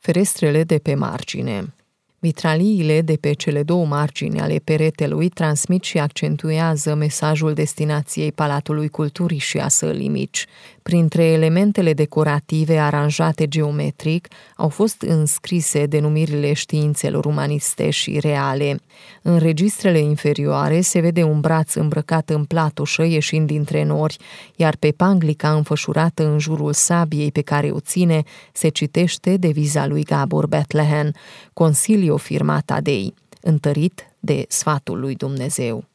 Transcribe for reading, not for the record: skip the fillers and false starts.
Ferestrele de pe margine. Vitraliile de pe cele două margini ale peretelui transmit și accentuează mesajul destinației Palatului Culturii și a sălii mici. Printre elementele decorative aranjate geometric au fost înscrise denumirile științelor umaniste și reale. În registrele inferioare se vede un braț îmbrăcat în platoșă ieșind dintre nori, iar pe panglica înfășurată în jurul sabiei pe care o ține se citește deviza lui Gabor Bethlen, Consilio Firmata Dei, întărit de sfatul lui Dumnezeu.